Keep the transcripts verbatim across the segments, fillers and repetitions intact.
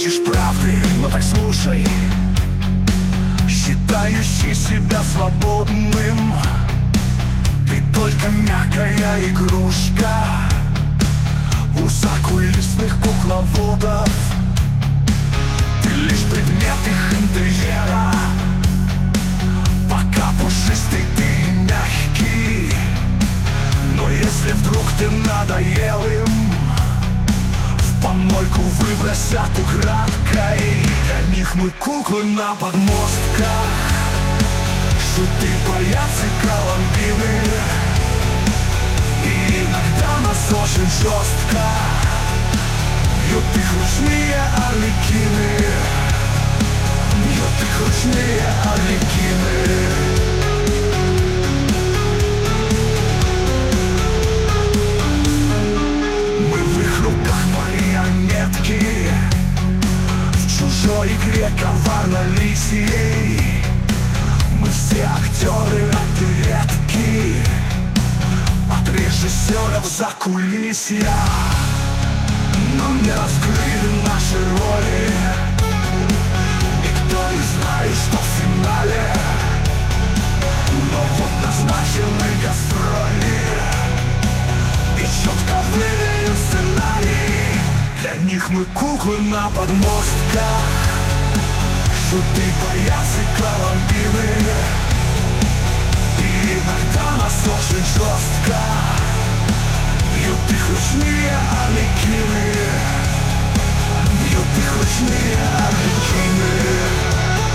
хочешь правды, но так слушай. Считающий себя свободным, ты только мягкая игрушка у закулисных кукловодов. Ты лишь предмет их интерьера, пока пушистый ты мягкий. Но если вдруг ты надоел им, в помойку выбросят украдкой. Для них мы куклы на подмостках, шуты, паяцы, коломбины. И иногда нас очень жестко бьют их ручные арлекины. Бьют их ручные арлекины. В чужой игре коварно-лисьей мы все актеры оперетки, от режиссеров закулисья. Но не раскрыли наши роли, никто не знает, что в финале. Но вот назначены гастроли, и четко выверен сценарий. Для них мы куклы на подмостках, шуты, паяцы, коломбины. И иногда нас очень жестко бьют их ручные арлекины. Бьют их ручные арлекины.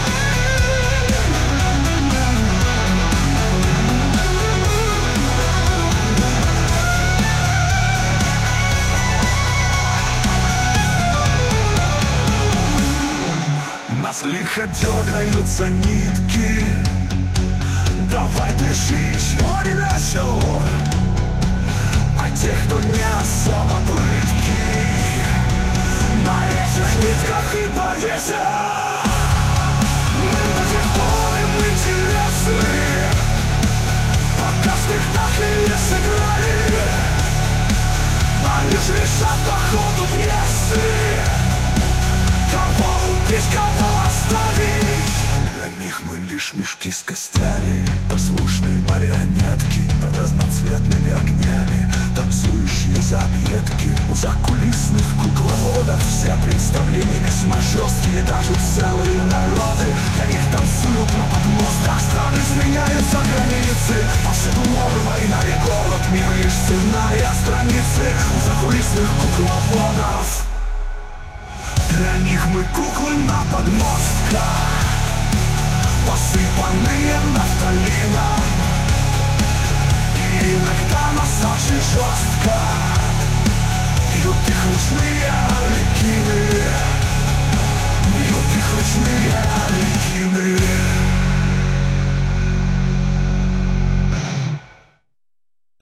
Нас лихо дергаются нитки, давай пиши, еще не начал. А тех, кто не особо прыткий, на этих нитках и повесят. Мы до сих пор им интересны, пока спектакли не сыграли. Они ж решат по ходу пьесы, кого убить, кого оставить. Для них мы лишь мешки с костями, послушные марионетки под разноцветными огнями, танцующие за объедки у закулисных кукловодов. Все представления весьма жесткие, даже целые народы. Для них танцуют на подмостках, страны сменяются границы. Повсюду новый, война и голод, мир лишь стенная страницы у закулисных кукловодов. Для них мы куклы на подмостках, посыпанные нафталином. И иногда нас очень жестко бьют их ручные арлекины. Бьют их ручные арлекины.